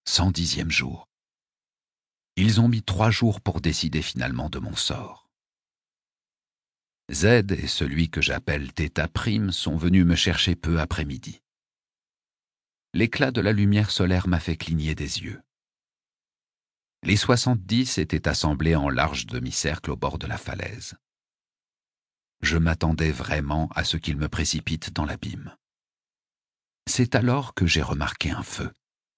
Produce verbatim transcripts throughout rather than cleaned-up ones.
cent dixième jour. Ils ont mis trois jours pour décider finalement de mon sort. Z et celui que j'appelle Theta Prime sont venus me chercher peu après midi. L'éclat de la lumière solaire m'a fait cligner des yeux. Les soixante-dix étaient assemblés en large demi-cercle au bord de la falaise. Je m'attendais vraiment à ce qu'ils me précipitent dans l'abîme. C'est alors que j'ai remarqué un feu.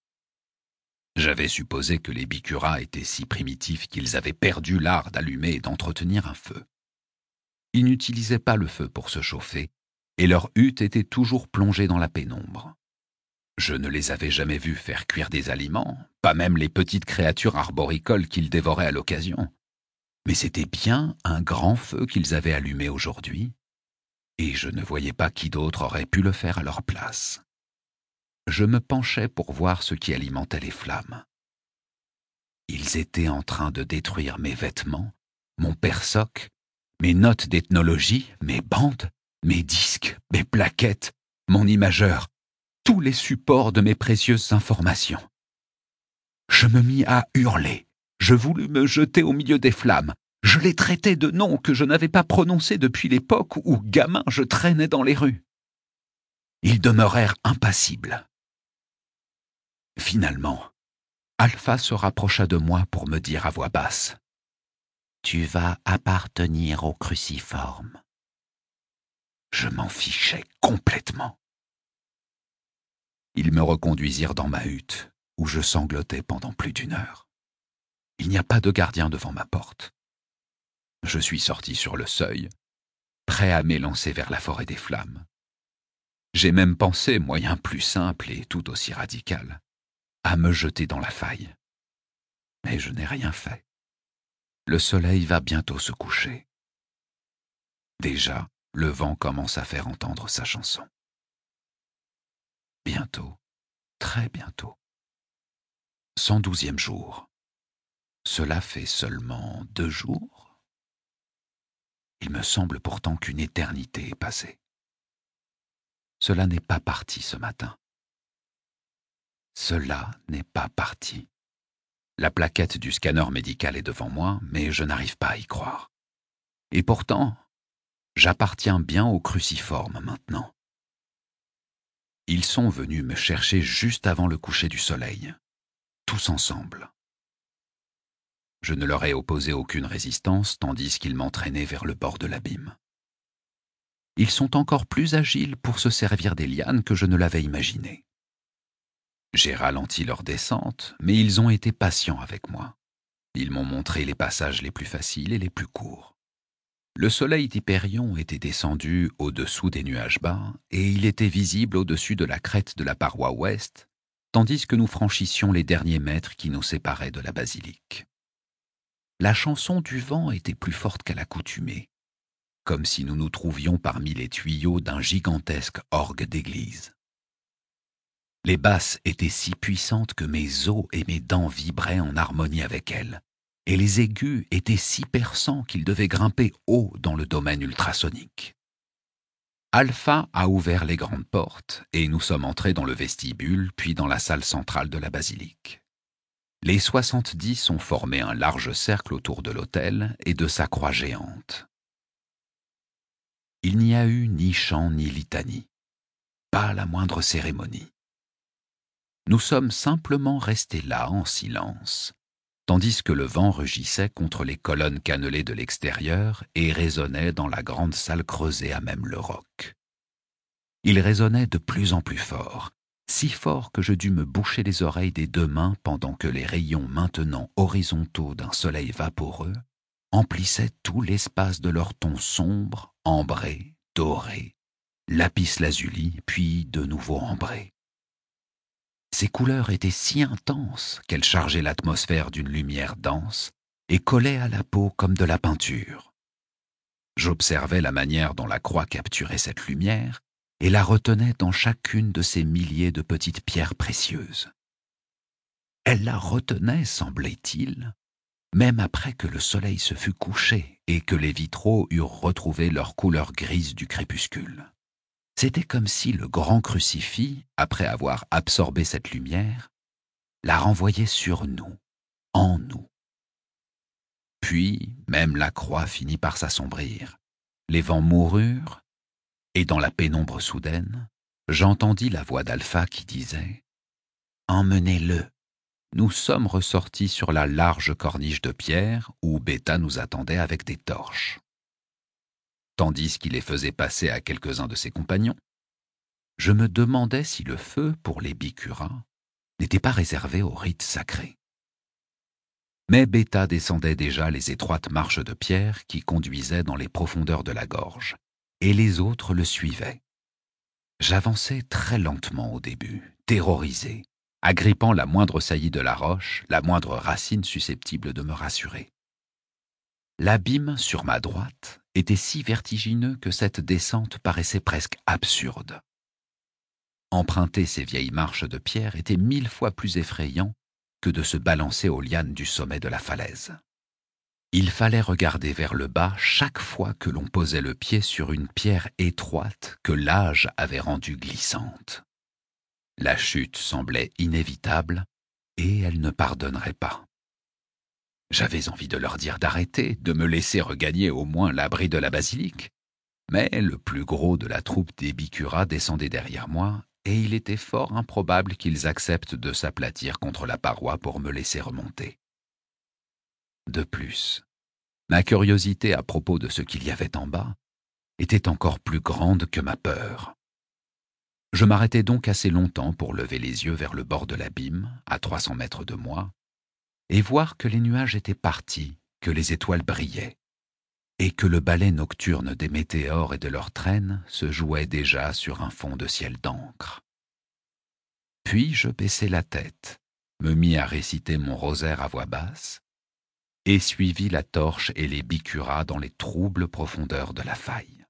J'avais supposé que les Bikura étaient si primitifs qu'ils avaient perdu l'art d'allumer et d'entretenir un feu. Ils n'utilisaient pas le feu pour se chauffer, et leur hutte était toujours plongée dans la pénombre. Je ne les avais jamais vus faire cuire des aliments, pas même les petites créatures arboricoles qu'ils dévoraient à l'occasion. Mais c'était bien un grand feu qu'ils avaient allumé aujourd'hui, et je ne voyais pas qui d'autre aurait pu le faire à leur place. Je me penchai pour voir ce qui alimentait les flammes. Ils étaient en train de détruire mes vêtements, mon persoc, mes notes d'ethnologie, mes bandes, mes disques, mes plaquettes, mon imageur, tous les supports de mes précieuses informations. Je me mis à hurler. Je voulus me jeter au milieu des flammes. Je les traitais de noms que je n'avais pas prononcés depuis l'époque où, gamin, je traînais dans les rues. Ils demeurèrent impassibles. Finalement, Alpha se rapprocha de moi pour me dire à voix basse : « Tu vas appartenir au cruciforme. » Je m'en fichais complètement. Ils me reconduisirent dans ma hutte, où je sanglotais pendant plus d'une heure. Il n'y a pas de gardien devant ma porte. Je suis sorti sur le seuil, prêt à m'élancer vers la forêt des flammes. J'ai même pensé, moyen plus simple et tout aussi radical, à me jeter dans la faille. Mais je n'ai rien fait. Le soleil va bientôt se coucher. Déjà, le vent commence à faire entendre sa chanson. Bientôt, très bientôt. cent douzième jour. Cela fait seulement deux jours. Il me semble pourtant qu'une éternité est passée. Cela n'est pas parti ce matin. Cela n'est pas parti. La plaquette du scanner médical est devant moi, mais je n'arrive pas à y croire. Et pourtant, j'appartiens bien au cruciforme maintenant. Ils sont venus me chercher juste avant le coucher du soleil, tous ensemble. Je ne leur ai opposé aucune résistance, tandis qu'ils m'entraînaient vers le bord de l'abîme. Ils sont encore plus agiles pour se servir des lianes que je ne l'avais imaginé. J'ai ralenti leur descente, mais ils ont été patients avec moi. Ils m'ont montré les passages les plus faciles et les plus courts. Le soleil d'Hyperion était descendu au-dessous des nuages bas, et il était visible au-dessus de la crête de la paroi ouest, tandis que nous franchissions les derniers mètres qui nous séparaient de la basilique. La chanson du vent était plus forte qu'à l'accoutumée, comme si nous nous trouvions parmi les tuyaux d'un gigantesque orgue d'église. Les basses étaient si puissantes que mes os et mes dents vibraient en harmonie avec elles, et les aigus étaient si perçants qu'ils devaient grimper haut dans le domaine ultrasonique. Alpha a ouvert les grandes portes, et nous sommes entrés dans le vestibule, puis dans la salle centrale de la basilique. Les soixante-dix ont formé un large cercle autour de l'autel et de sa croix géante. Il n'y a eu ni chant ni litanie, pas la moindre cérémonie. Nous sommes simplement restés là en silence, tandis que le vent rugissait contre les colonnes cannelées de l'extérieur et résonnait dans la grande salle creusée à même le roc. Il résonnait de plus en plus fort, si fort que je dus me boucher les oreilles des deux mains pendant que les rayons maintenant horizontaux d'un soleil vaporeux emplissaient tout l'espace de leurs tons sombres, ambrés, dorés, lapis-lazuli, puis de nouveau ambrés. Ces couleurs étaient si intenses qu'elles chargeaient l'atmosphère d'une lumière dense et collaient à la peau comme de la peinture. J'observais la manière dont la croix capturait cette lumière et la retenait dans chacune de ces milliers de petites pierres précieuses. Elle la retenait, semblait-il, même après que le soleil se fût couché et que les vitraux eurent retrouvé leur couleur grise du crépuscule. C'était comme si le grand crucifix, après avoir absorbé cette lumière, la renvoyait sur nous, en nous. Puis, même la croix finit par s'assombrir. Les vents moururent, et dans la pénombre soudaine, j'entendis la voix d'Alpha qui disait « Emmenez-le ». Nous sommes ressortis sur la large corniche de pierre où Beta nous attendait avec des torches. Tandis qu'il les faisait passer à quelques-uns de ses compagnons, je me demandais si le feu pour les bicuras n'était pas réservé aux rites sacrés. Mais Beta descendait déjà les étroites marches de pierre qui conduisaient dans les profondeurs de la gorge, et les autres le suivaient. J'avançais très lentement au début, terrorisé, agrippant la moindre saillie de la roche, la moindre racine susceptible de me rassurer. L'abîme sur ma droite était si vertigineux que cette descente paraissait presque absurde. Emprunter ces vieilles marches de pierre était mille fois plus effrayant que de se balancer aux lianes du sommet de la falaise. Il fallait regarder vers le bas chaque fois que l'on posait le pied sur une pierre étroite que l'âge avait rendue glissante. La chute semblait inévitable et elle ne pardonnerait pas. J'avais envie de leur dire d'arrêter, de me laisser regagner au moins l'abri de la basilique. Mais le plus gros de la troupe des bicuras descendait derrière moi, et il était fort improbable qu'ils acceptent de s'aplatir contre la paroi pour me laisser remonter. De plus, ma curiosité à propos de ce qu'il y avait en bas était encore plus grande que ma peur. Je m'arrêtai donc assez longtemps pour lever les yeux vers le bord de l'abîme, à trois cents mètres de moi, et voir que les nuages étaient partis, que les étoiles brillaient, et que le balai nocturne des météores et de leurs traînes se jouait déjà sur un fond de ciel d'encre. Puis je baissai la tête, me mis à réciter mon rosaire à voix basse, et suivis la torche et les bicuras dans les troubles profondeurs de la faille.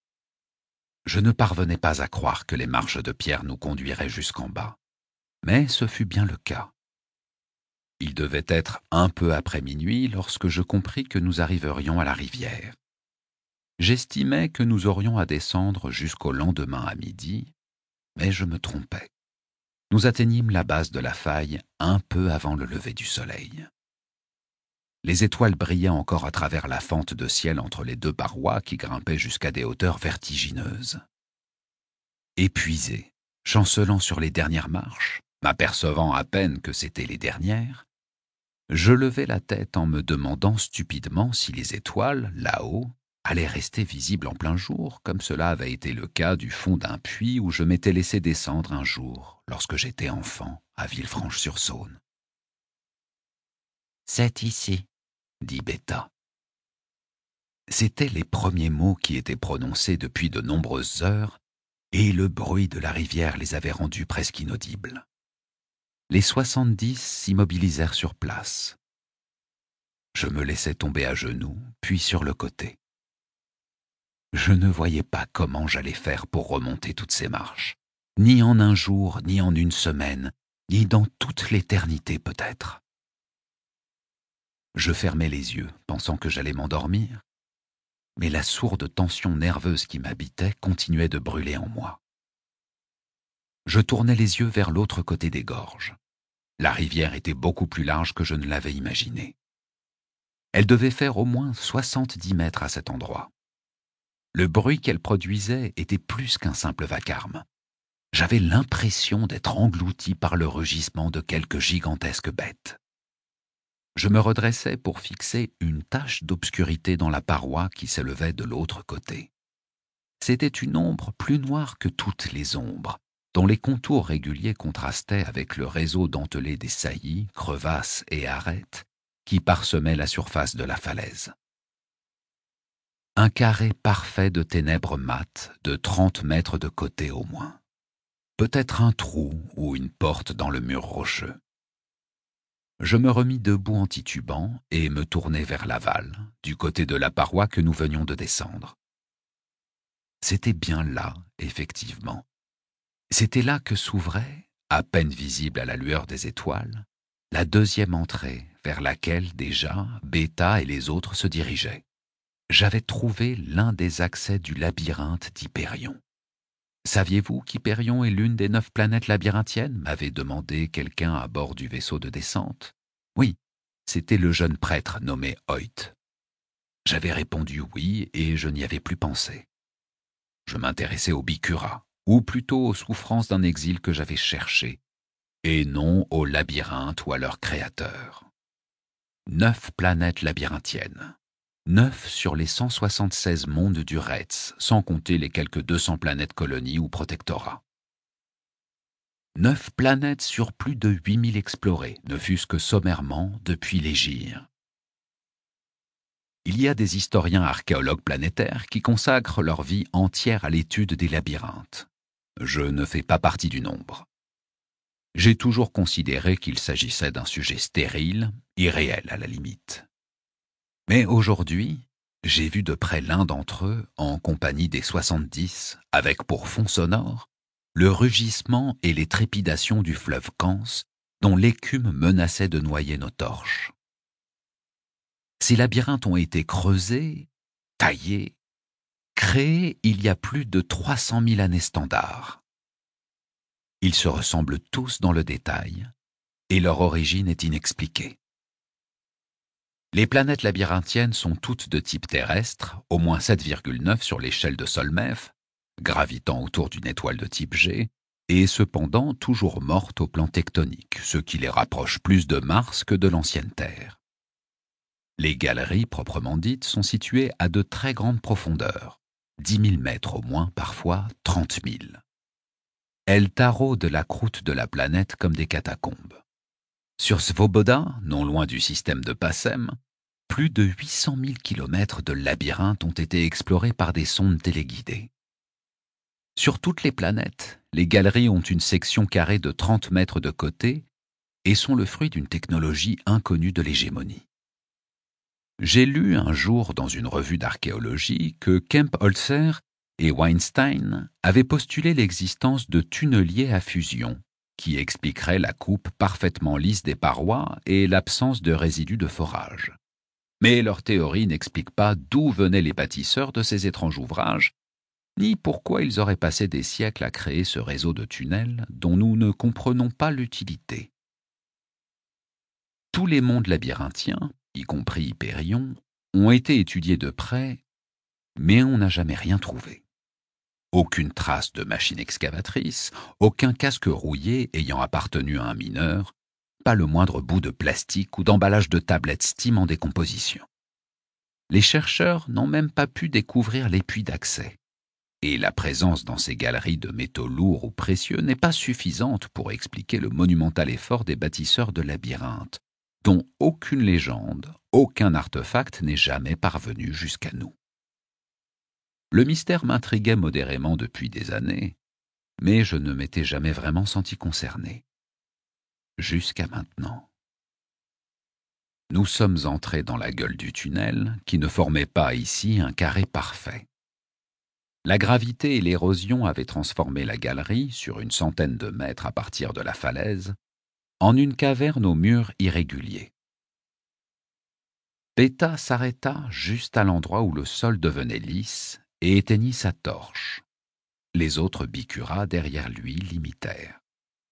Je ne parvenais pas à croire que les marches de pierre nous conduiraient jusqu'en bas, mais ce fut bien le cas. Il devait être un peu après minuit lorsque je compris que nous arriverions à la rivière. J'estimais que nous aurions à descendre jusqu'au lendemain à midi, mais je me trompais. Nous atteignîmes la base de la faille un peu avant le lever du soleil. Les étoiles brillaient encore à travers la fente de ciel entre les deux parois qui grimpaient jusqu'à des hauteurs vertigineuses. Épuisé, chancelant sur les dernières marches, m'apercevant à peine que c'étaient les dernières, je levai la tête en me demandant stupidement si les étoiles, là-haut, allaient rester visibles en plein jour, comme cela avait été le cas du fond d'un puits où je m'étais laissé descendre un jour, lorsque j'étais enfant, à Villefranche-sur-Saône. « C'est ici », dit Beta. C'étaient les premiers mots qui étaient prononcés depuis de nombreuses heures, et le bruit de la rivière les avait rendus presque inaudibles. Les soixante-dix s'immobilisèrent sur place. Je me laissai tomber à genoux, puis sur le côté. Je ne voyais pas comment j'allais faire pour remonter toutes ces marches, ni en un jour, ni en une semaine, ni dans toute l'éternité peut-être. Je fermai les yeux, pensant que j'allais m'endormir, mais la sourde tension nerveuse qui m'habitait continuait de brûler en moi. Je tournai les yeux vers l'autre côté des gorges. La rivière était beaucoup plus large que je ne l'avais imaginé. Elle devait faire au moins soixante-dix mètres à cet endroit. Le bruit qu'elle produisait était plus qu'un simple vacarme. J'avais l'impression d'être englouti par le rugissement de quelque gigantesque bête. Je me redressai pour fixer une tache d'obscurité dans la paroi qui s'élevait de l'autre côté. C'était une ombre plus noire que toutes les ombres, dont les contours réguliers contrastaient avec le réseau dentelé des saillies, crevasses et arêtes qui parsemaient la surface de la falaise. Un carré parfait de ténèbres mates de trente mètres de côté au moins. Peut-être un trou ou une porte dans le mur rocheux. Je me remis debout en titubant et me tournai vers l'aval, du côté de la paroi que nous venions de descendre. C'était bien là, effectivement. C'était là que s'ouvrait, à peine visible à la lueur des étoiles, la deuxième entrée vers laquelle déjà Beta et les autres se dirigeaient. J'avais trouvé l'un des accès du labyrinthe d'Hypérion. Saviez-vous qu'Hyperion est l'une des neuf planètes labyrinthiennes m'avait demandé quelqu'un à bord du vaisseau de descente. Oui, c'était le jeune prêtre nommé Hoyt. J'avais répondu oui et je n'y avais plus pensé. Je m'intéressais aux Bikura, ou plutôt aux souffrances d'un exil que j'avais cherché, et non aux labyrinthes ou à leurs créateurs. Neuf planètes labyrinthiennes. Neuf sur les cent soixante-seize mondes du Retz, sans compter les quelques deux cents planètes colonies ou protectorats. Neuf planètes sur plus de huit mille explorées, ne fût-ce que sommairement depuis l'Égir. Il y a des historiens archéologues planétaires qui consacrent leur vie entière à l'étude des labyrinthes. Je ne fais pas partie du nombre. J'ai toujours considéré qu'il s'agissait d'un sujet stérile, irréel à la limite. Mais aujourd'hui, j'ai vu de près l'un d'entre eux, en compagnie des soixante-dix, avec pour fond sonore le rugissement et les trépidations du fleuve Kans, dont l'écume menaçait de noyer nos torches. Ces labyrinthes ont été creusés, taillés, créés il y a plus de trois cent mille années standards. Ils se ressemblent tous dans le détail, et leur origine est inexpliquée. Les planètes labyrinthiennes sont toutes de type terrestre, au moins sept virgule neuf sur l'échelle de Solmev, gravitant autour d'une étoile de type G, et cependant toujours mortes au plan tectonique, ce qui les rapproche plus de Mars que de l'ancienne Terre. Les galeries proprement dites sont situées à de très grandes profondeurs, dix mille mètres au moins, parfois trente mille. Elles taraudent la croûte de la planète comme des catacombes. Sur Svoboda, non loin du système de Passem, plus de huit cent mille kilomètres de labyrinthes ont été explorés par des sondes téléguidées. Sur toutes les planètes, les galeries ont une section carrée de trente mètres de côté et sont le fruit d'une technologie inconnue de l'hégémonie. J'ai lu un jour dans une revue d'archéologie que Kempholzer et Weinstein avaient postulé l'existence de tunneliers à fusion, qui expliquerait la coupe parfaitement lisse des parois et l'absence de résidus de forage. Mais leur théorie n'explique pas d'où venaient les bâtisseurs de ces étranges ouvrages, ni pourquoi ils auraient passé des siècles à créer ce réseau de tunnels dont nous ne comprenons pas l'utilité. Tous les mondes labyrinthiens, y compris Hyperion, ont été étudiés de près, mais on n'a jamais rien trouvé. Aucune trace de machine excavatrice, aucun casque rouillé ayant appartenu à un mineur, pas le moindre bout de plastique ou d'emballage de tablette Steam en décomposition. Les chercheurs n'ont même pas pu découvrir les puits d'accès. Et la présence dans ces galeries de métaux lourds ou précieux n'est pas suffisante pour expliquer le monumental effort des bâtisseurs de labyrinthes, dont aucune légende, aucun artefact n'est jamais parvenu jusqu'à nous. Le mystère m'intriguait modérément depuis des années, mais je ne m'étais jamais vraiment senti concerné. Jusqu'à maintenant. Nous sommes entrés dans la gueule du tunnel, qui ne formait pas ici un carré parfait. La gravité et l'érosion avaient transformé la galerie, sur une centaine de mètres à partir de la falaise, en une caverne aux murs irréguliers. Beta s'arrêta juste à l'endroit où le sol devenait lisse et éteignit sa torche. Les autres Bikura derrière lui l'imitèrent.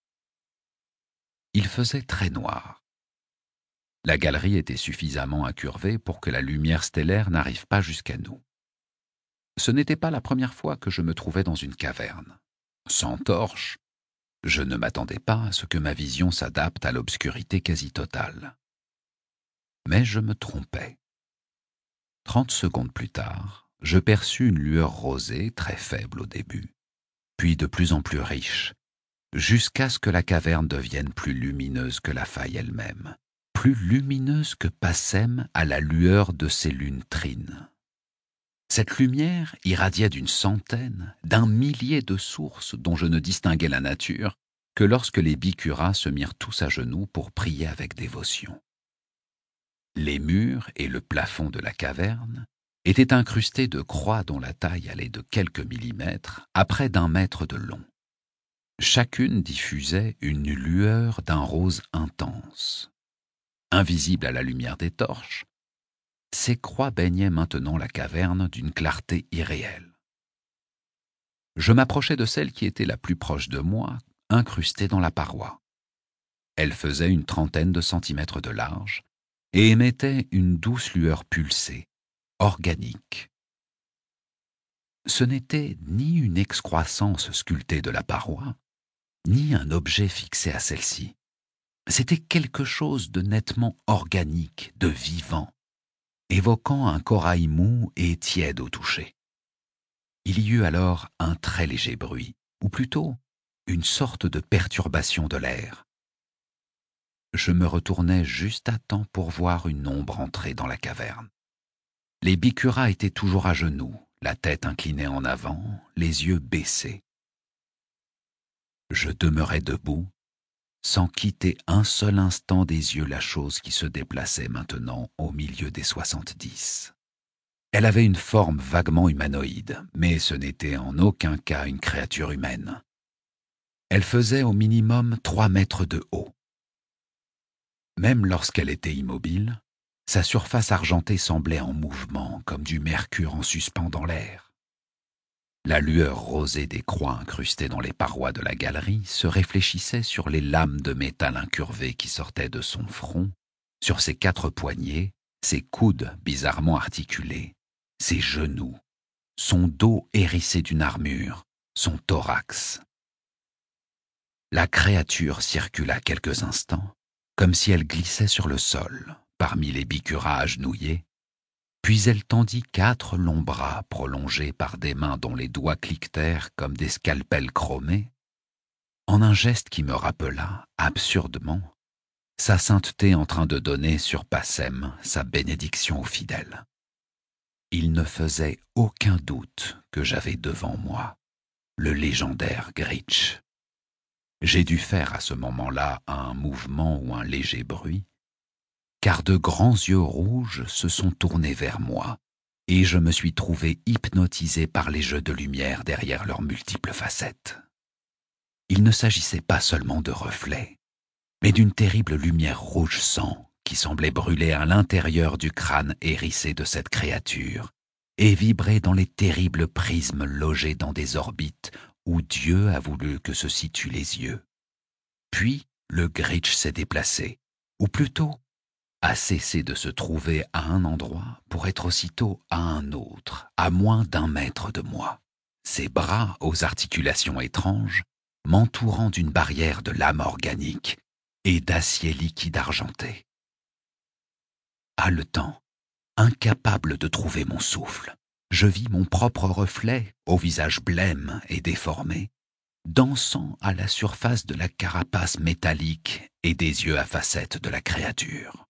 Il faisait très noir. La galerie était suffisamment incurvée pour que la lumière stellaire n'arrive pas jusqu'à nous. Ce n'était pas la première fois que je me trouvais dans une caverne. Sans torche, je ne m'attendais pas à ce que ma vision s'adapte à l'obscurité quasi totale. Mais je me trompais. Trente secondes plus tard, je perçus une lueur rosée très faible au début, puis de plus en plus riche, jusqu'à ce que la caverne devienne plus lumineuse que la faille elle-même, plus lumineuse que Passem à la lueur de ses lunes trines. Cette lumière irradiait d'une centaine, d'un millier de sources dont je ne distinguais la nature que lorsque les Bikura se mirent tous à genoux pour prier avec dévotion. Les murs et le plafond de la caverne étaient incrustés de croix dont la taille allait de quelques millimètres à près d'un mètre de long. Chacune diffusait une lueur d'un rose intense. Invisibles à la lumière des torches, ces croix baignaient maintenant la caverne d'une clarté irréelle. Je m'approchai de celle qui était la plus proche de moi, incrustée dans la paroi. Elle faisait une trentaine de centimètres de large et émettait une douce lueur pulsée, organique. Ce n'était ni une excroissance sculptée de la paroi, ni un objet fixé à celle-ci. C'était quelque chose de nettement organique, de vivant, évoquant un corail mou et tiède au toucher. Il y eut alors un très léger bruit, ou plutôt une sorte de perturbation de l'air. Je me retournai juste à temps pour voir une ombre entrer dans la caverne. Les bicuras étaient toujours à genoux, la tête inclinée en avant, les yeux baissés. Je demeurai debout, sans quitter un seul instant des yeux la chose qui se déplaçait maintenant au milieu des soixante-dix. Elle avait une forme vaguement humanoïde, mais ce n'était en aucun cas une créature humaine. Elle faisait au minimum trois mètres de haut. Même lorsqu'elle était immobile, sa surface argentée semblait en mouvement, comme du mercure en suspens dans l'air. La lueur rosée des croix incrustées dans les parois de la galerie se réfléchissait sur les lames de métal incurvées qui sortaient de son front, sur ses quatre poignets, ses coudes bizarrement articulés, ses genoux, son dos hérissé d'une armure, son thorax. La créature circula quelques instants, comme si elle glissait sur le sol, parmi les bicuras agenouillés, puis elle tendit quatre longs bras prolongés par des mains dont les doigts cliquetèrent comme des scalpels chromés, en un geste qui me rappela, absurdement, sa sainteté en train de donner sur Passem sa bénédiction aux fidèles. Il ne faisait aucun doute que j'avais devant moi le légendaire Gritch. J'ai dû faire à ce moment-là un mouvement ou un léger bruit, car de grands yeux rouges se sont tournés vers moi, et je me suis trouvé hypnotisé par les jeux de lumière derrière leurs multiples facettes. Il ne s'agissait pas seulement de reflets, mais d'une terrible lumière rouge sang qui semblait brûler à l'intérieur du crâne hérissé de cette créature et vibrer dans les terribles prismes logés dans des orbites où Dieu a voulu que se situent les yeux. Puis le Gritch s'est déplacé, ou plutôt a cessé de se trouver à un endroit pour être aussitôt à un autre, à moins d'un mètre de moi, ses bras aux articulations étranges, m'entourant d'une barrière de lame organique et d'acier liquide argenté. Haletant, incapable de trouver mon souffle, je vis mon propre reflet, au visage blême et déformé, dansant à la surface de la carapace métallique et des yeux à facettes de la créature.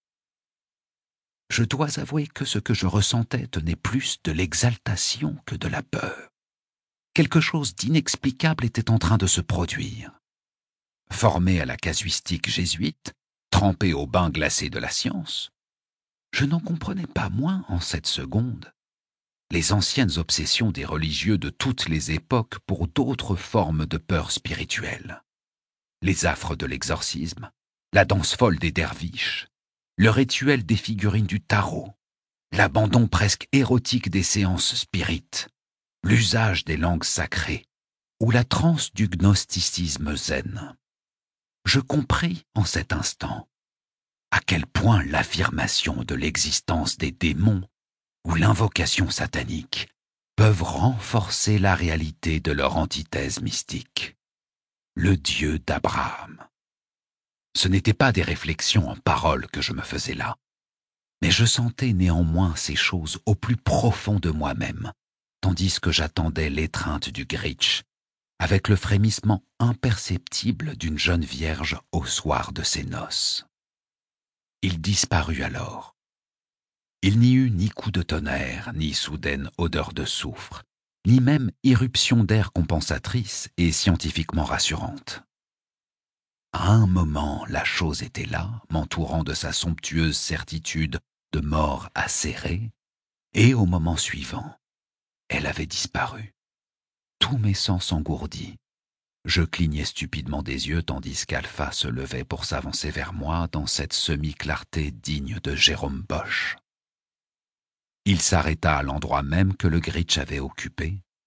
Je dois avouer que ce que je ressentais tenait plus de l'exaltation que de la peur. Quelque chose d'inexplicable était en train de se produire. Formé à la casuistique jésuite, trempé au bain glacé de la science, je n'en comprenais pas moins en cette seconde les anciennes obsessions des religieux de toutes les époques pour d'autres formes de peur spirituelle. Les affres de l'exorcisme, la danse folle des derviches, le rituel des figurines du tarot, l'abandon presque érotique des séances spirites, l'usage des langues sacrées ou la transe du gnosticisme zen. Je compris en cet instant à quel point l'affirmation de l'existence des démons ou l'invocation satanique peuvent renforcer la réalité de leur antithèse mystique, le Dieu d'Abraham. Ce n'étaient pas des réflexions en paroles que je me faisais là, mais je sentais néanmoins ces choses au plus profond de moi-même, tandis que j'attendais l'étreinte du Gritch, avec le frémissement imperceptible d'une jeune vierge au soir de ses noces. Il disparut alors. Il n'y eut ni coup de tonnerre, ni soudaine odeur de soufre, ni même irruption d'air compensatrice et scientifiquement rassurante. À un moment, la chose était là, m'entourant de sa somptueuse certitude de mort acérée, et au moment suivant, elle avait disparu. Tous mes sens s'engourdis. Je clignais stupidement des yeux tandis qu'Alpha se levait pour s'avancer vers moi dans cette semi-clarté digne de Jérôme Bosch. Il s'arrêta à l'endroit même que le Gritch avait occupé,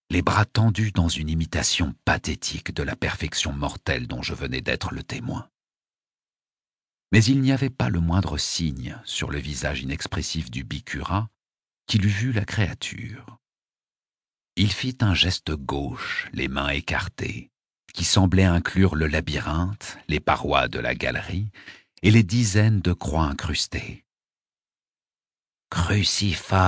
les bras tendus dans une imitation pathétique de la perfection mortelle dont je venais d'être le témoin. Mais il n'y avait pas le moindre signe sur le visage inexpressif du bicura qu'il eût vu la créature. Il fit un geste gauche, les mains écartées, qui semblait inclure le labyrinthe, les parois de la galerie et les dizaines de croix incrustées. « Cruciforme !»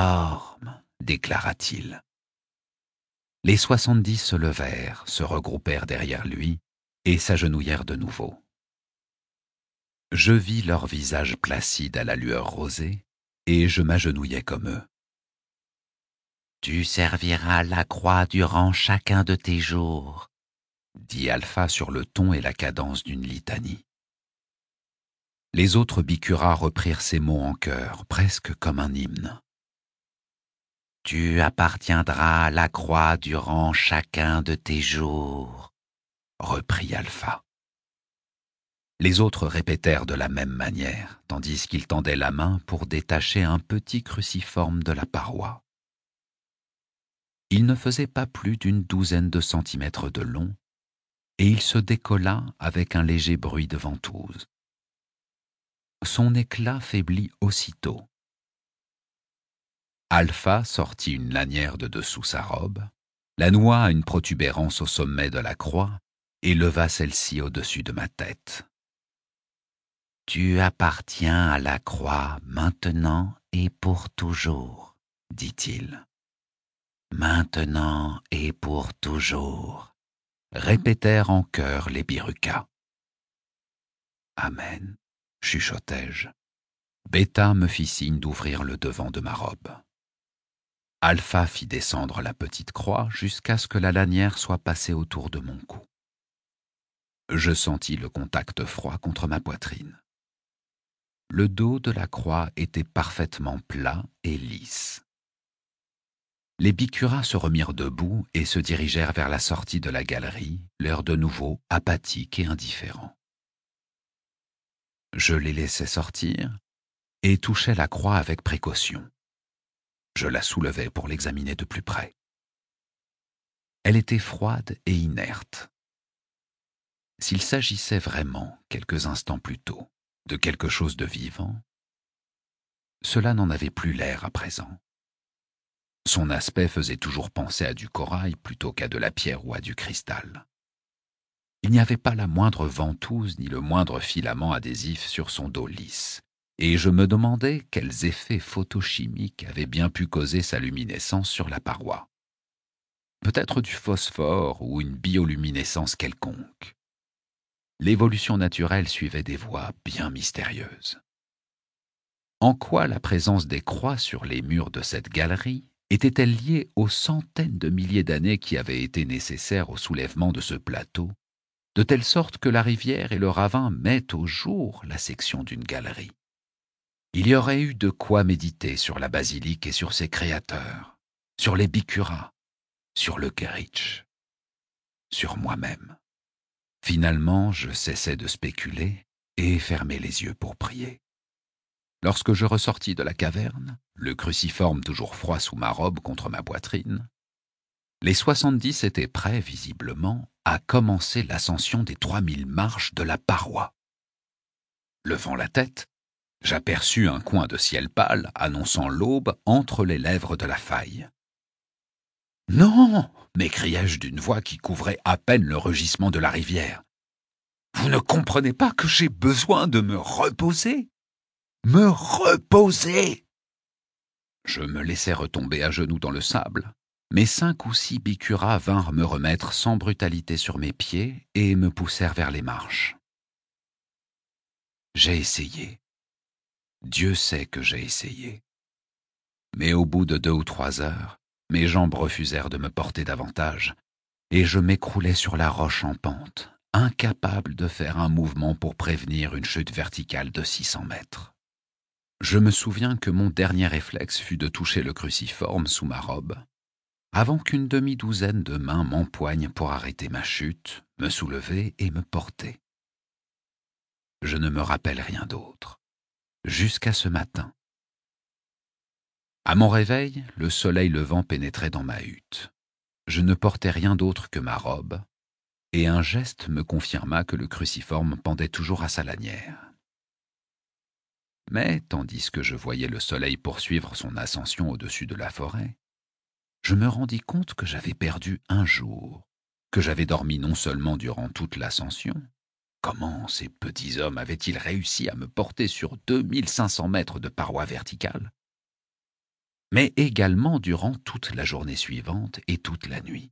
déclara-t-il. Les soixante-dix se levèrent, se regroupèrent derrière lui et s'agenouillèrent de nouveau. Je vis leur visage placide à la lueur rosée, et je m'agenouillai comme eux. « Tu serviras la croix durant chacun de tes jours, » dit Alpha sur le ton et la cadence d'une litanie. Les autres bicuras reprirent ces mots en chœur, presque comme un hymne. « Tu appartiendras à la croix durant chacun de tes jours, » reprit Alpha. Les autres répétèrent de la même manière, tandis qu'ils tendaient la main pour détacher un petit cruciforme de la paroi. Il ne faisait pas plus d'une douzaine de centimètres de long, et il se décolla avec un léger bruit de ventouse. Son éclat faiblit aussitôt. Alpha sortit une lanière de dessous sa robe, la noua à une protubérance au sommet de la croix et leva celle-ci au-dessus de ma tête. « Tu appartiens à la croix maintenant et pour toujours, » dit-il. « Maintenant et pour toujours, » répétèrent en chœur les birukas. « Amen, » chuchotai-je. Bêta me fit signe d'ouvrir le devant de ma robe. Alpha fit descendre la petite croix jusqu'à ce que la lanière soit passée autour de mon cou. Je sentis le contact froid contre ma poitrine. Le dos de la croix était parfaitement plat et lisse. Les bicuras se remirent debout et se dirigèrent vers la sortie de la galerie, l'air de nouveau apathique et indifférent. Je les laissai sortir et touchai la croix avec précaution. Je la soulevai pour l'examiner de plus près. Elle était froide et inerte. S'il s'agissait vraiment, quelques instants plus tôt, de quelque chose de vivant, cela n'en avait plus l'air à présent. Son aspect faisait toujours penser à du corail plutôt qu'à de la pierre ou à du cristal. Il n'y avait pas la moindre ventouse ni le moindre filament adhésif sur son dos lisse, et je me demandais quels effets photochimiques avaient bien pu causer sa luminescence sur la paroi. Peut-être du phosphore ou une bioluminescence quelconque. L'évolution naturelle suivait des voies bien mystérieuses. En quoi la présence des croix sur les murs de cette galerie était-elle liée aux centaines de milliers d'années qui avaient été nécessaires au soulèvement de ce plateau, de telle sorte que la rivière et le ravin mettent au jour la section d'une galerie? Il y aurait eu de quoi méditer sur la basilique et sur ses créateurs, sur les bicuras, sur le Gritsch, sur moi-même. Finalement, je cessai de spéculer et fermai les yeux pour prier. Lorsque je ressortis de la caverne, le cruciforme toujours froid sous ma robe contre ma poitrine, les soixante-dix étaient prêts, visiblement, à commencer l'ascension des trois mille marches de la paroi. Levant la tête, j'aperçus un coin de ciel pâle annonçant l'aube entre les lèvres de la faille. « Non !» m'écriai-je d'une voix qui couvrait à peine le rugissement de la rivière. « Vous ne comprenez pas que j'ai besoin de me reposer ? Me reposer !» Je me laissai retomber à genoux dans le sable. Mes cinq ou six bicuras vinrent me remettre sans brutalité sur mes pieds et me poussèrent vers les marches. J'ai essayé. Dieu sait que j'ai essayé. Mais au bout de deux ou trois heures, mes jambes refusèrent de me porter davantage, et je m'écroulai sur la roche en pente, incapable de faire un mouvement pour prévenir une chute verticale de six cents mètres. Je me souviens que mon dernier réflexe fut de toucher le cruciforme sous ma robe, avant qu'une demi-douzaine de mains m'empoignent pour arrêter ma chute, me soulever et me porter. Je ne me rappelle rien d'autre, jusqu'à ce matin. À mon réveil, le soleil levant pénétrait dans ma hutte. je ne portais rien d'autre que ma robe, et un geste me confirma que le cruciforme pendait toujours à sa lanière. Mais, tandis que je voyais le soleil poursuivre son ascension au-dessus de la forêt, je me rendis compte que j'avais perdu un jour, que j'avais dormi non seulement durant toute l'ascension. Comment ces petits hommes avaient-ils réussi à me porter sur deux mille cinq cents mètres de parois verticales? Mais également durant toute la journée suivante et toute la nuit.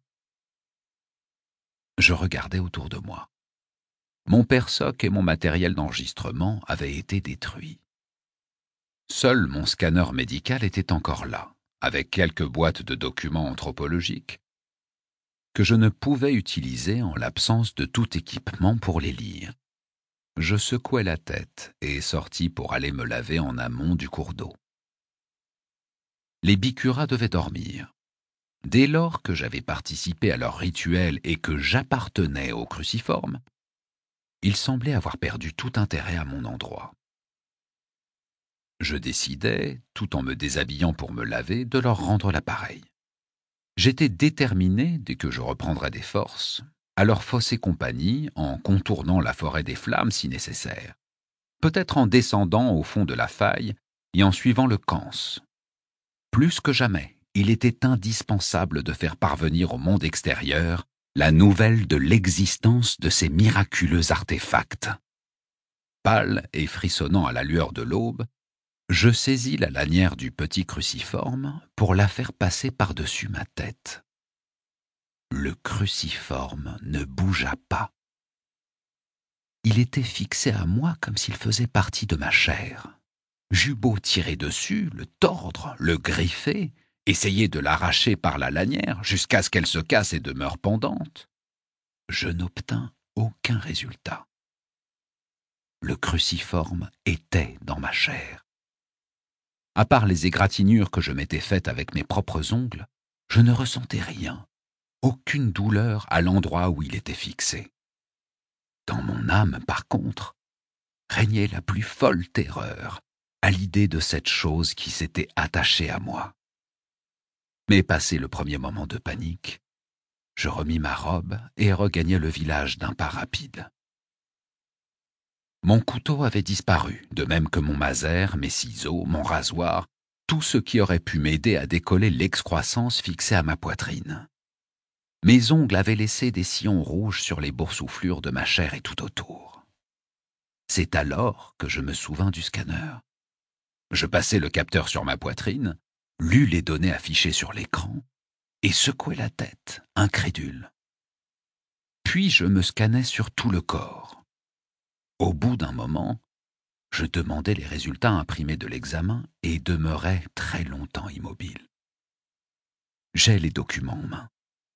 Je regardais autour de moi. Mon persoc et mon matériel d'enregistrement avaient été détruits. Seul mon scanner médical était encore là, avec quelques boîtes de documents anthropologiques que je ne pouvais utiliser en l'absence de tout équipement pour les lire. Je secouai la tête et sortis pour aller me laver en amont du cours d'eau. Les Bikura devaient dormir. Dès lors que j'avais participé à leur rituel et que j'appartenais au cruciforme, ils semblaient avoir perdu tout intérêt à mon endroit. Je décidai, tout en me déshabillant pour me laver, de leur rendre l'appareil. J'étais déterminé, dès que je reprendrais des forces, à leur fausser compagnie en contournant la forêt des flammes si nécessaire, peut-être en descendant au fond de la faille et en suivant le Kans. Plus que jamais, il était indispensable de faire parvenir au monde extérieur la nouvelle de l'existence de ces miraculeux artefacts. Pâle et frissonnant à la lueur de l'aube, je saisis la lanière du petit cruciforme pour la faire passer par-dessus ma tête. Le cruciforme ne bougea pas. Il était fixé à moi comme s'il faisait partie de ma chair. J'eus beau tirer dessus, le tordre, le griffer, essayer de l'arracher par la lanière jusqu'à ce qu'elle se casse et demeure pendante. Je n'obtins aucun résultat. Le cruciforme était dans ma chair. À part les égratignures que je m'étais faites avec mes propres ongles, je ne ressentais rien, aucune douleur à l'endroit où il était fixé. Dans mon âme, par contre, régnait la plus folle terreur à l'idée de cette chose qui s'était attachée à moi. Mais passé le premier moment de panique, je remis ma robe et regagnai le village d'un pas rapide. Mon couteau avait disparu, de même que mon maser, mes ciseaux, mon rasoir, tout ce qui aurait pu m'aider à décoller l'excroissance fixée à ma poitrine. Mes ongles avaient laissé des sillons rouges sur les boursouflures de ma chair et tout autour. C'est alors que je me souvins du scanner. Je passai le capteur sur ma poitrine, lus les données affichées sur l'écran et secouai la tête, incrédule. Puis je me scannais sur tout le corps. Au bout d'un moment, je demandai les résultats imprimés de l'examen et demeurai très longtemps immobile. J'ai les documents en main.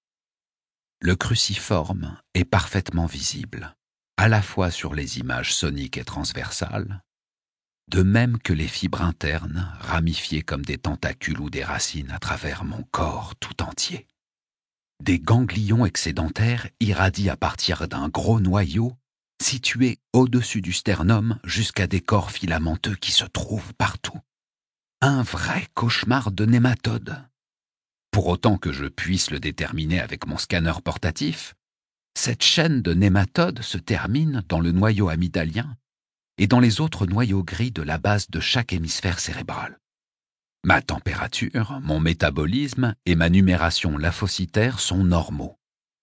Le cruciforme est parfaitement visible, à la fois sur les images soniques et transversales, de même que les fibres internes ramifiées comme des tentacules ou des racines à travers mon corps tout entier. Des ganglions excédentaires irradient à partir d'un gros noyau situé au-dessus du sternum jusqu'à des corps filamenteux qui se trouvent partout. Un vrai cauchemar de nématodes. Pour autant que je puisse le déterminer avec mon scanner portatif, cette chaîne de nématodes se termine dans le noyau amygdalien et dans les autres noyaux gris de la base de chaque hémisphère cérébral. Ma température, mon métabolisme et ma numération lymphocytaire sont normaux.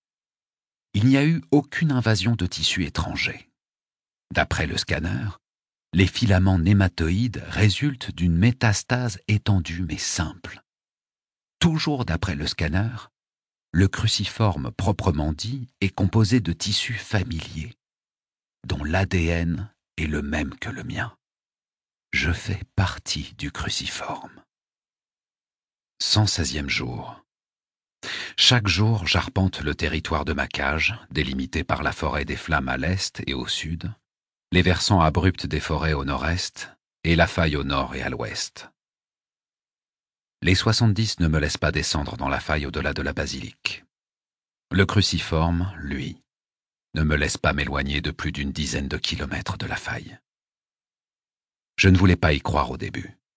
Il n'y a eu aucune invasion de tissu étranger. D'après le scanner, les filaments nématoïdes résultent d'une métastase étendue mais simple. Toujours d'après le scanner, le cruciforme proprement dit est composé de tissus familiers, dont l'A D N est le même que le mien. Je fais partie du cruciforme. cent seizième jour. Chaque jour, j'arpente le territoire de ma cage, délimité par la forêt des flammes à l'est et au sud, les versants abrupts des forêts au nord-est et la faille au nord et à l'ouest. Les soixante-dix ne me laissent pas descendre dans la faille au-delà de la basilique. Le cruciforme, lui, ne me laisse pas m'éloigner de plus d'une dizaine de kilomètres de la faille. Je ne voulais pas y croire au début.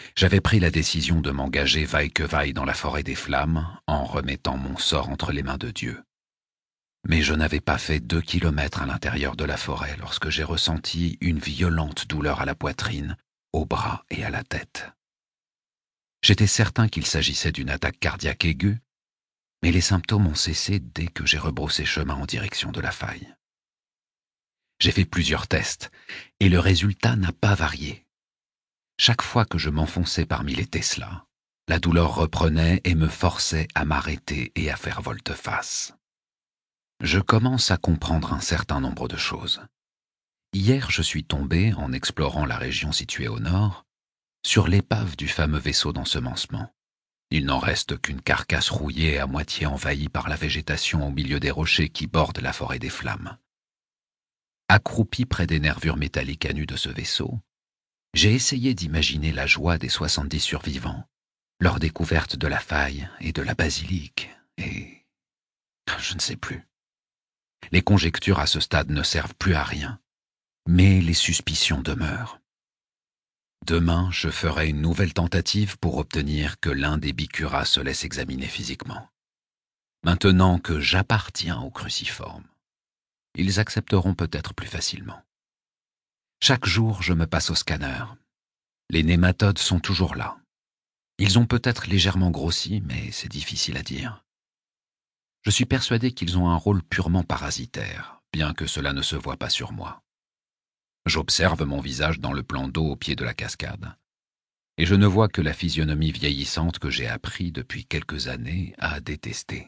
J'avais pris la décision de m'engager vaille que vaille dans la forêt des flammes en remettant mon sort entre les mains de Dieu. Mais je n'avais pas fait deux kilomètres à l'intérieur de la forêt lorsque j'ai ressenti une violente douleur à la poitrine, au bras et à la tête. J'étais certain qu'il s'agissait d'une attaque cardiaque aiguë, mais les symptômes ont cessé dès que j'ai rebroussé chemin en direction de la faille. J'ai fait plusieurs tests, et le résultat n'a pas varié. Chaque fois que je m'enfonçais parmi les Tesla, la douleur reprenait et me forçait à m'arrêter et à faire volte-face. Je commence à comprendre un certain nombre de choses. Hier, je suis tombé, en explorant la région située au nord, sur l'épave du fameux vaisseau d'ensemencement. Il n'en reste qu'une carcasse rouillée à moitié envahie par la végétation au milieu des rochers qui bordent la forêt des flammes. Accroupi près des nervures métalliques à nu de ce vaisseau, j'ai essayé d'imaginer la joie des soixante-dix survivants, leur découverte de la faille et de la basilique, et... je ne sais plus. Les conjectures à ce stade ne servent plus à rien, mais les suspicions demeurent. Demain, je ferai une nouvelle tentative pour obtenir que l'un des bicuras se laisse examiner physiquement. Maintenant que j'appartiens au cruciforme, ils accepteront peut-être plus facilement. Chaque jour, je me passe au scanner. Les nématodes sont toujours là. Ils ont peut-être légèrement grossi, mais c'est difficile à dire. Je suis persuadé qu'ils ont un rôle purement parasitaire, bien que cela ne se voie pas sur moi. J'observe mon visage dans le plan d'eau au pied de la cascade, et je ne vois que la physionomie vieillissante que j'ai appris depuis quelques années à détester.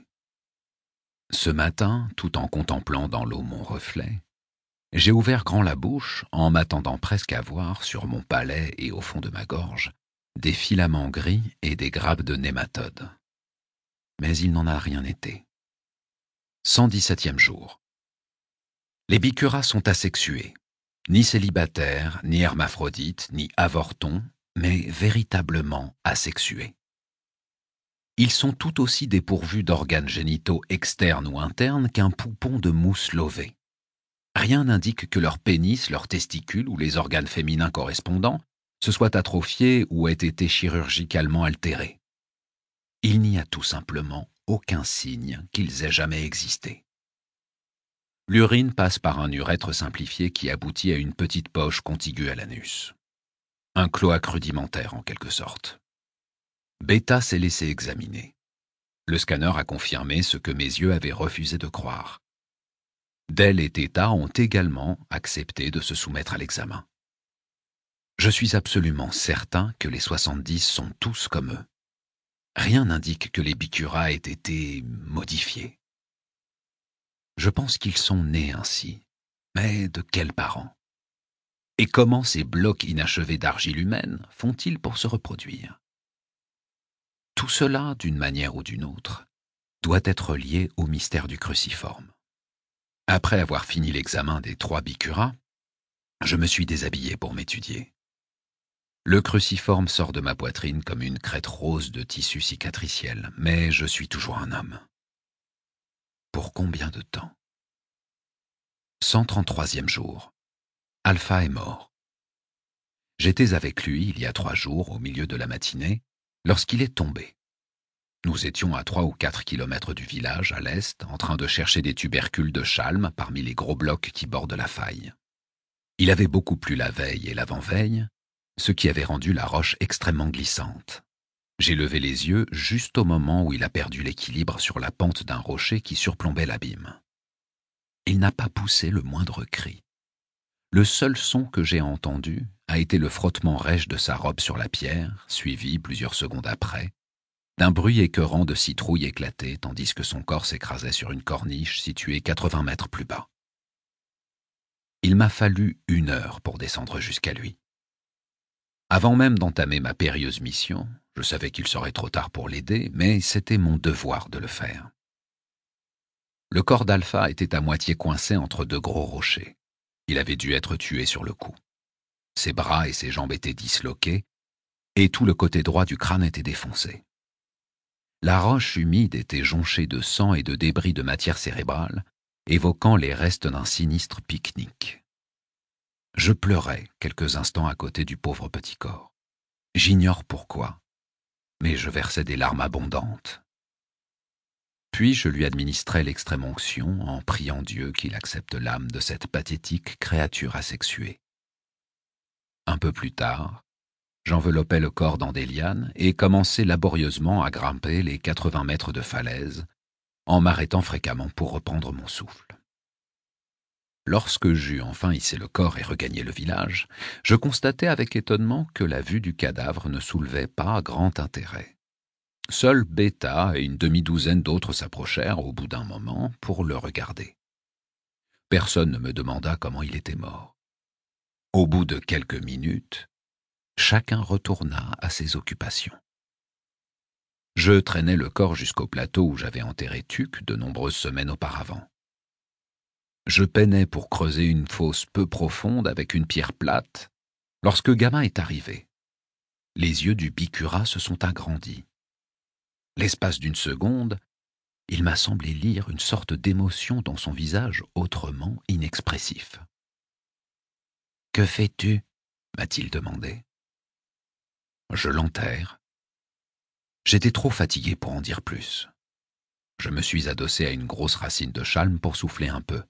Ce matin, tout en contemplant dans l'eau mon reflet, j'ai ouvert grand la bouche en m'attendant presque à voir sur mon palais et au fond de ma gorge des filaments gris et des grappes de nématodes. Mais il n'en a rien été. cent dix-septième jour. Les bicuras sont asexués, ni célibataires, ni hermaphrodites, ni avortons, mais véritablement asexués. Ils sont tout aussi dépourvus d'organes génitaux externes ou internes qu'un poupon de mousse lovée. Rien n'indique que leur pénis, leurs testicules ou les organes féminins correspondants se soient atrophiés ou aient été chirurgicalement altérés. Il n'y a tout simplement aucun signe qu'ils aient jamais existé. L'urine passe par un urètre simplifié qui aboutit à une petite poche contiguë à l'anus. Un cloaque rudimentaire en quelque sorte. Beta s'est laissé examiner. Le scanner a confirmé ce que mes yeux avaient refusé de croire. Del et Theta ont également accepté de se soumettre à l'examen. Je suis absolument certain que les soixante-dix sont tous comme eux. Rien n'indique que les bicuras aient été modifiés. Je pense qu'ils sont nés ainsi. Mais de quels parents? Et comment ces blocs inachevés d'argile humaine font-ils pour se reproduire? Tout cela, d'une manière ou d'une autre, doit être lié au mystère du cruciforme. Après avoir fini l'examen des trois bicuras, je me suis déshabillé pour m'étudier. Le cruciforme sort de ma poitrine comme une crête rose de tissu cicatriciel, mais je suis toujours un homme. Pour combien de temps? cent trente-troisième jour. Alpha est mort. J'étais avec lui il y a trois jours, au milieu de la matinée, lorsqu'il est tombé. Nous étions à trois ou quatre kilomètres du village, à l'est, en train de chercher des tubercules de chalme parmi les gros blocs qui bordent la faille. Il avait beaucoup plu la veille et l'avant-veille, ce qui avait rendu la roche extrêmement glissante. J'ai levé les yeux juste au moment où il a perdu l'équilibre sur la pente d'un rocher qui surplombait l'abîme. Il n'a pas poussé le moindre cri. Le seul son que j'ai entendu a été le frottement rêche de sa robe sur la pierre, suivi, plusieurs secondes après, d'un bruit écœurant de citrouilles éclatées tandis que son corps s'écrasait sur une corniche située quatre-vingts mètres plus bas. Il m'a fallu une heure pour descendre jusqu'à lui. Avant même d'entamer ma périlleuse mission, je savais qu'il serait trop tard pour l'aider, mais c'était mon devoir de le faire. Le corps d'Alpha était à moitié coincé entre deux gros rochers. Il avait dû être tué sur le coup. Ses bras et ses jambes étaient disloqués, et tout le côté droit du crâne était défoncé. La roche humide était jonchée de sang et de débris de matière cérébrale, évoquant les restes d'un sinistre pique-nique. Je pleurais quelques instants à côté du pauvre petit corps. J'ignore pourquoi, mais je versais des larmes abondantes. Puis je lui administrai l'extrême-onction en priant Dieu qu'il accepte l'âme de cette pathétique créature asexuée. Un peu plus tard, j'enveloppais le corps dans des lianes et commençai laborieusement à grimper les quatre-vingts mètres de falaise, en m'arrêtant fréquemment pour reprendre mon souffle. Lorsque j'eus enfin hissé le corps et regagné le village, je constatai avec étonnement que la vue du cadavre ne soulevait pas grand intérêt. Seul Beta et une demi-douzaine d'autres s'approchèrent au bout d'un moment pour le regarder. Personne ne me demanda comment il était mort. Au bout de quelques minutes, chacun retourna à ses occupations. Je traînai le corps jusqu'au plateau où j'avais enterré Tuc de nombreuses semaines auparavant. Je peinais pour creuser une fosse peu profonde avec une pierre plate, lorsque Gama est arrivé. Les yeux du Bikura se sont agrandis. L'espace d'une seconde, il m'a semblé lire une sorte d'émotion dans son visage autrement inexpressif. « Que fais-tu » m'a-t-il demandé. Je l'enterre. J'étais trop fatigué pour en dire plus. Je me suis adossé à une grosse racine de chalme pour souffler un peu.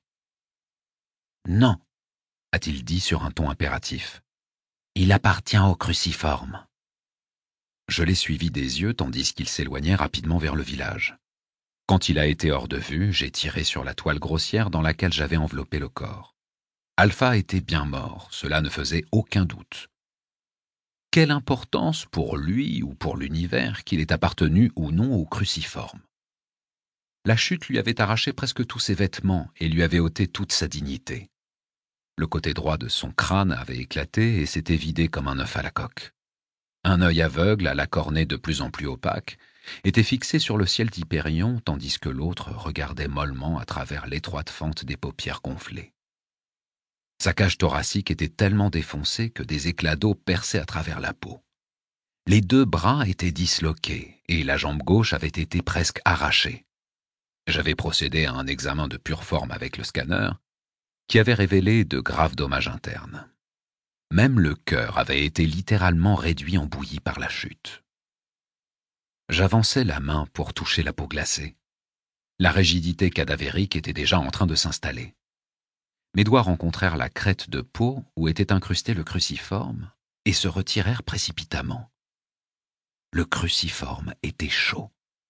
« Non » a-t-il dit sur un ton impératif. « Il appartient au cruciforme. » Je l'ai suivi des yeux tandis qu'il s'éloignait rapidement vers le village. Quand il a été hors de vue, j'ai tiré sur la toile grossière dans laquelle j'avais enveloppé le corps. Alpha était bien mort, cela ne faisait aucun doute. Quelle importance pour lui ou pour l'univers qu'il ait appartenu ou non au cruciforme. La chute lui avait arraché presque tous ses vêtements et lui avait ôté toute sa dignité. Le côté droit de son crâne avait éclaté et s'était vidé comme un œuf à la coque. Un œil aveugle, à la cornée de plus en plus opaque, était fixé sur le ciel d'Hypérion, tandis que l'autre regardait mollement à travers l'étroite fente des paupières gonflées. Sa cage thoracique était tellement défoncée que des éclats d'eau perçaient à travers la peau. Les deux bras étaient disloqués et la jambe gauche avait été presque arrachée. J'avais procédé à un examen de pure forme avec le scanner, qui avait révélé de graves dommages internes. Même le cœur avait été littéralement réduit en bouillie par la chute. J'avançai la main pour toucher la peau glacée. La rigidité cadavérique était déjà en train de s'installer. Mes doigts rencontrèrent la crête de peau où était incrusté le cruciforme et se retirèrent précipitamment. Le cruciforme était chaud.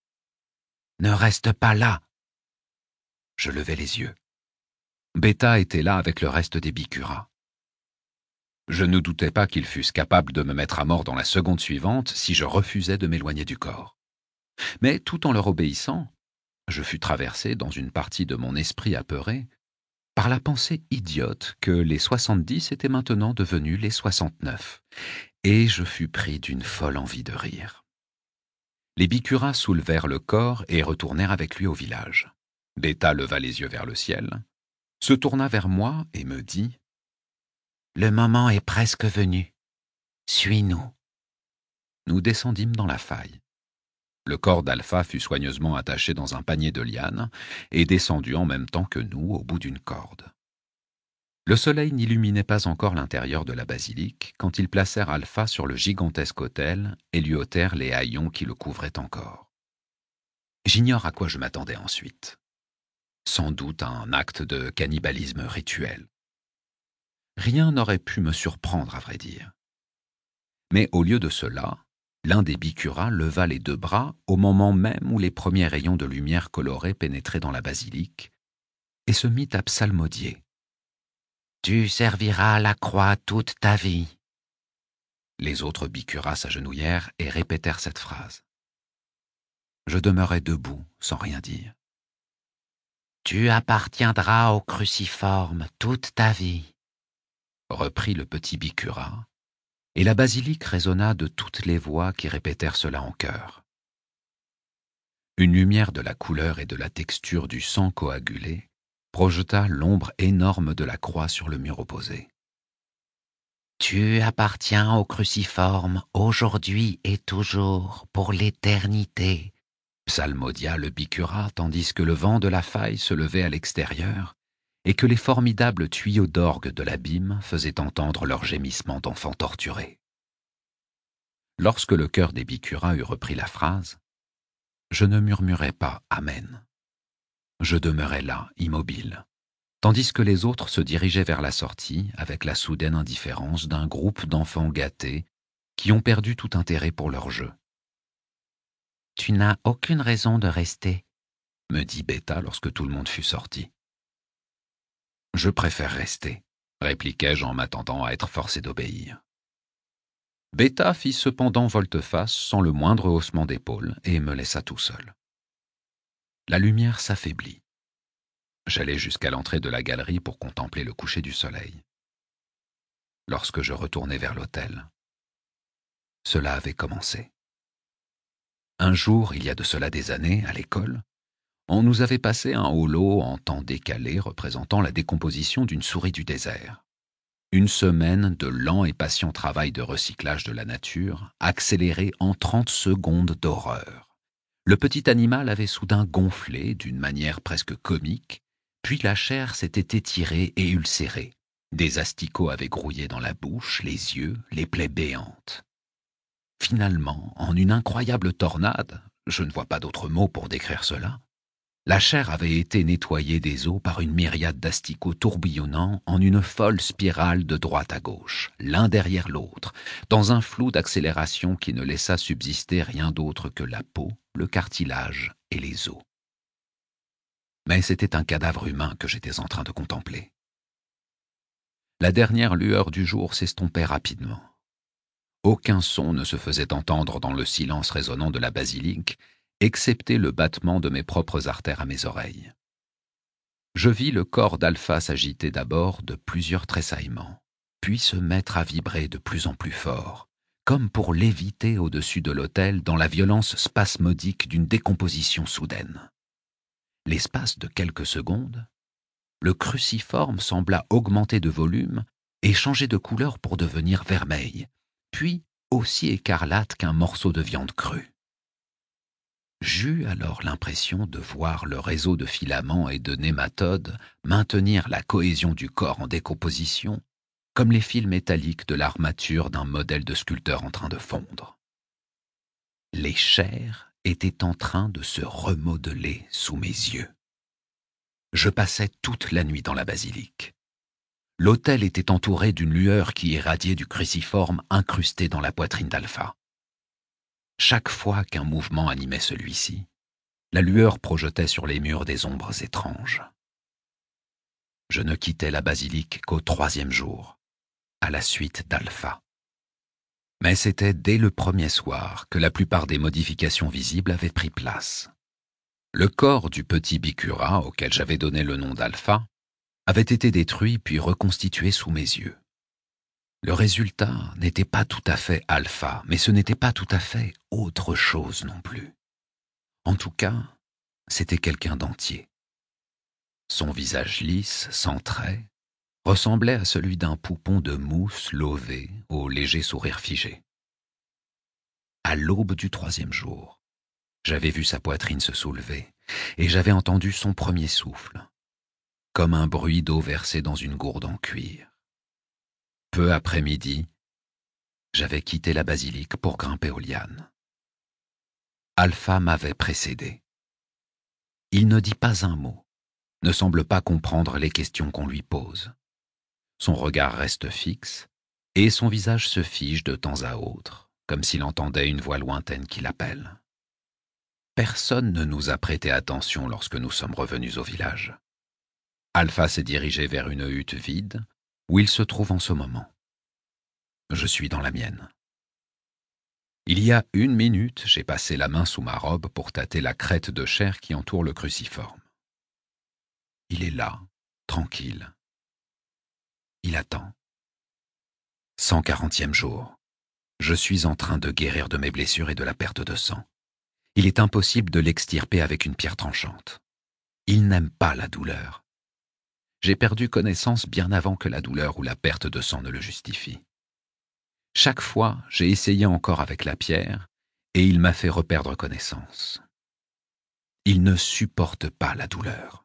« Ne reste pas là !» Je levai les yeux. Beta était là avec le reste des Bikuras. Je ne doutais pas qu'ils fussent capables de me mettre à mort dans la seconde suivante si je refusais de m'éloigner du corps. Mais tout en leur obéissant, je fus traversé dans une partie de mon esprit apeuré par la pensée idiote que les soixante-dix étaient maintenant devenus les soixante-neuf, et je fus pris d'une folle envie de rire. Les Bikuras soulevèrent le corps et retournèrent avec lui au village. Beta leva les yeux vers le ciel, se tourna vers moi et me dit « Le moment est presque venu. Suis-nous. » Nous descendîmes dans la faille. Le corps d'Alpha fut soigneusement attaché dans un panier de lianes et descendu en même temps que nous au bout d'une corde. Le soleil n'illuminait pas encore l'intérieur de la basilique quand ils placèrent Alpha sur le gigantesque autel et lui ôtèrent les haillons qui le couvraient encore. J'ignore à quoi je m'attendais ensuite. Sans doute à un acte de cannibalisme rituel. Rien n'aurait pu me surprendre, à vrai dire. Mais au lieu de cela, l'un des Bikuras leva les deux bras au moment même où les premiers rayons de lumière colorée pénétraient dans la basilique et se mit à psalmodier. « Tu serviras la croix toute ta vie. » Les autres Bikuras s'agenouillèrent et répétèrent cette phrase. Je demeurai debout, sans rien dire. « Tu appartiendras au cruciforme toute ta vie. » reprit le petit Bikura, et la basilique résonna de toutes les voix qui répétèrent cela en chœur. Une lumière de la couleur et de la texture du sang coagulé projeta l'ombre énorme de la croix sur le mur opposé. « Tu appartiens au cruciforme aujourd'hui et toujours, pour l'éternité, » psalmodia le Bikura tandis que le vent de la faille se levait à l'extérieur et que les formidables tuyaux d'orgue de l'abîme faisaient entendre leurs gémissements d'enfants torturés. Lorsque le cœur des Bikura eut repris la phrase, je ne murmurai pas « Amen ». Je demeurai là, immobile, tandis que les autres se dirigeaient vers la sortie avec la soudaine indifférence d'un groupe d'enfants gâtés qui ont perdu tout intérêt pour leur jeu. « Tu n'as aucune raison de rester », me dit Beta lorsque tout le monde fut sorti. « Je préfère rester », répliquai-je en m'attendant à être forcé d'obéir. Beta fit cependant volte-face sans le moindre haussement d'épaule et me laissa tout seul. La lumière s'affaiblit. J'allai jusqu'à l'entrée de la galerie pour contempler le coucher du soleil. Lorsque je retournai vers l'hôtel, cela avait commencé. Un jour, il y a de cela des années, à l'école, on nous avait passé un holo en temps décalé représentant la décomposition d'une souris du désert. Une semaine de lent et patient travail de recyclage de la nature, accéléré en trente secondes d'horreur. Le petit animal avait soudain gonflé d'une manière presque comique, puis la chair s'était étirée et ulcérée. Des asticots avaient grouillé dans la bouche, les yeux, les plaies béantes. Finalement, en une incroyable tornade, je ne vois pas d'autre mot pour décrire cela, la chair avait été nettoyée des os par une myriade d'asticots tourbillonnant en une folle spirale de droite à gauche, l'un derrière l'autre, dans un flou d'accélération qui ne laissa subsister rien d'autre que la peau, le cartilage et les os. Mais c'était un cadavre humain que j'étais en train de contempler. La dernière lueur du jour s'estompait rapidement. Aucun son ne se faisait entendre dans le silence résonnant de la basilique, excepté le battement de mes propres artères à mes oreilles. Je vis le corps d'Alpha s'agiter d'abord de plusieurs tressaillements, puis se mettre à vibrer de plus en plus fort, comme pour léviter au-dessus de l'autel dans la violence spasmodique d'une décomposition soudaine. L'espace de quelques secondes, le cruciforme sembla augmenter de volume et changer de couleur pour devenir vermeil, puis aussi écarlate qu'un morceau de viande crue. J'eus alors l'impression de voir le réseau de filaments et de nématodes maintenir la cohésion du corps en décomposition, comme les fils métalliques de l'armature d'un modèle de sculpteur en train de fondre. Les chairs étaient en train de se remodeler sous mes yeux. Je passais toute la nuit dans la basilique. L'autel était entouré d'une lueur qui irradiait du cruciforme incrusté dans la poitrine d'Alpha. Chaque fois qu'un mouvement animait celui-ci, la lueur projetait sur les murs des ombres étranges. Je ne quittais la basilique qu'au troisième jour, à la suite d'Alpha. Mais c'était dès le premier soir que la plupart des modifications visibles avaient pris place. Le corps du petit Bikura, auquel j'avais donné le nom d'Alpha, avait été détruit puis reconstitué sous mes yeux. Le résultat n'était pas tout à fait Alpha, mais ce n'était pas tout à fait autre chose non plus. En tout cas, c'était quelqu'un d'entier. Son visage lisse, sans traits, ressemblait à celui d'un poupon de mousse lové au léger sourire figé. À l'aube du troisième jour, j'avais vu sa poitrine se soulever et j'avais entendu son premier souffle, comme un bruit d'eau versée dans une gourde en cuir. Peu après midi, j'avais quitté la basilique pour grimper aux lianes. Alpha m'avait précédé. Il ne dit pas un mot, ne semble pas comprendre les questions qu'on lui pose. Son regard reste fixe et son visage se fige de temps à autre, comme s'il entendait une voix lointaine qui l'appelle. Personne ne nous a prêté attention lorsque nous sommes revenus au village. Alpha s'est dirigé vers une hutte vide, où il se trouve en ce moment. Je suis dans la mienne. Il y a une minute, j'ai passé la main sous ma robe pour tâter la crête de chair qui entoure le cruciforme. Il est là, tranquille. Il attend. cent quarantième jour. Je suis en train de guérir de mes blessures et de la perte de sang. Il est impossible de l'extirper avec une pierre tranchante. Il n'aime pas la douleur. J'ai perdu connaissance bien avant que la douleur ou la perte de sang ne le justifie. Chaque fois, j'ai essayé encore avec la pierre, et il m'a fait reperdre connaissance. Il ne supporte pas la douleur.